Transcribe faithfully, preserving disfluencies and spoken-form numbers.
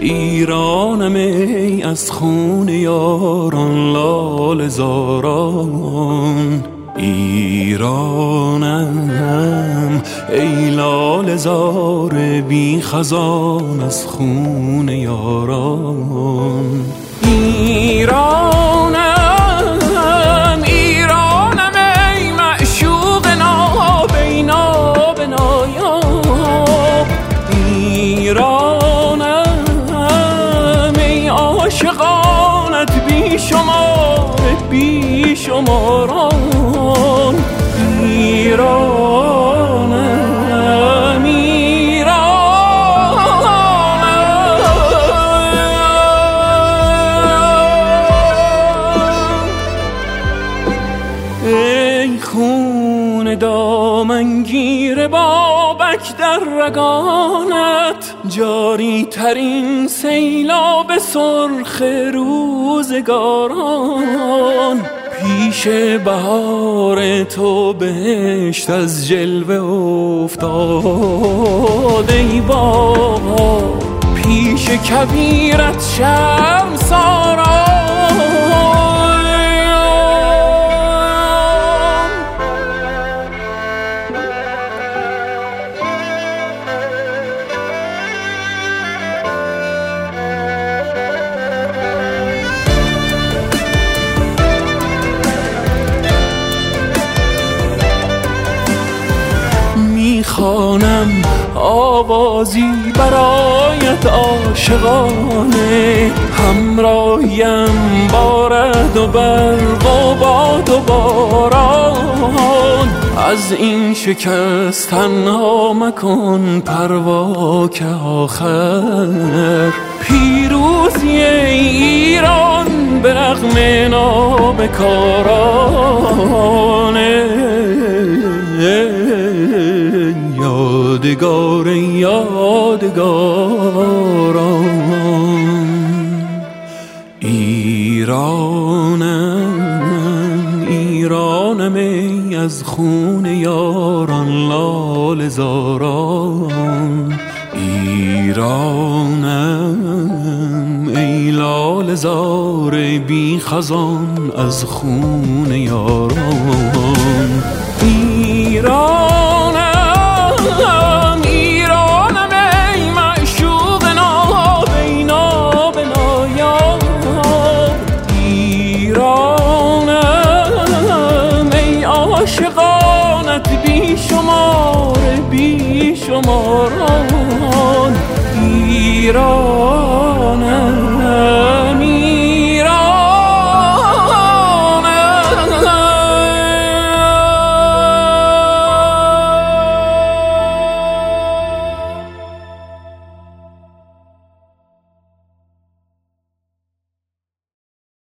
ایرانم ای از خون یاران لاله زاران، ایرانم ای لاله زار بی خزان از خون یاران. ایرانم ایرانم ای معشوق نابی نابی نایاب، ایرانم ای عاشقانت بی شمار بی شماران. ایرانم ای خون دامنگیر بابک در رگانت، جاری ترین سیلاب سرخ روزگاران. پیش بهار تو بهشت از جلوه افتاد ای بابا، پیش کبیرت شرمساران. میخوانم آوازی برایت عاشقانه، همراهیم بارد و برق و باد و باران. از این شکست تنها مکن پروا که آخر پیروزی ایران به رغم نابکارانه. یادگار یادگاران، ایرانم ایرانم ای از خون یاران لاله زاران. ایرانم ای لاله زار بی خزان از خون یاران. ایرانم ایرانم ای معشوق نابی نابی نایاب، ایرانم ای عاشقانت بی شمار بی شماران. ایران